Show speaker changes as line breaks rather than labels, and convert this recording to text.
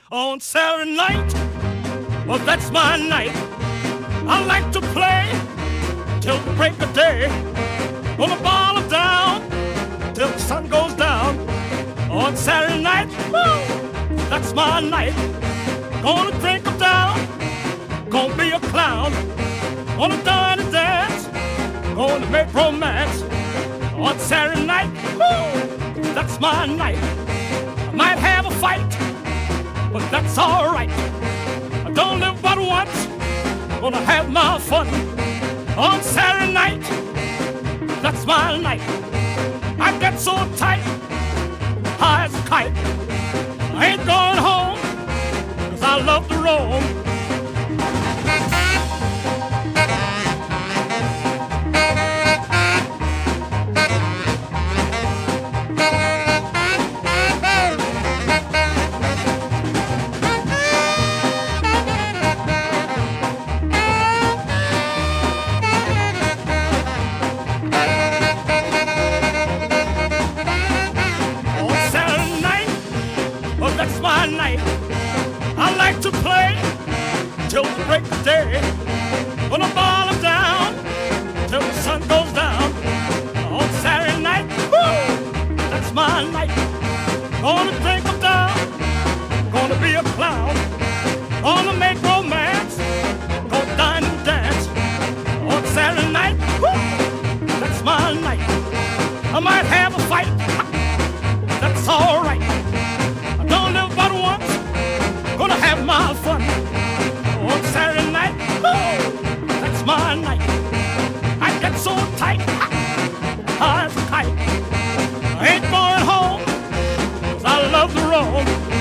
On Saturday night, well, that's my night. I like to play till the break of day. Gonna ball it down till the sun goes down. On Saturday night, woo, that's my night. Gonna drink 'em down, gonna be a clown. Gonna dine and dance, gonna make romance. On Saturday night, woo, that's my night. I might have a fight, but that's alright. I don't live but once, gonna have my fun. On Saturday night, that's my night. I get so tight, high as a kite. I ain't going home, 'cause I love to roam. That's my night. I like to play till the break of day. Gonna ball 'em down till the sun goes down. On Saturday night, woo, that's my night. Gonna drink 'em down, gonna be a clown. Gonna make romance, gonna dine and dance. On Saturday night, woo, that's my night. I might have a fight, that's alright. Don't live but once, gonna have my fun. On Saturday night, oh, that's my night. I get so tight, high as a kite. I ain't going home, 'cause I love the road.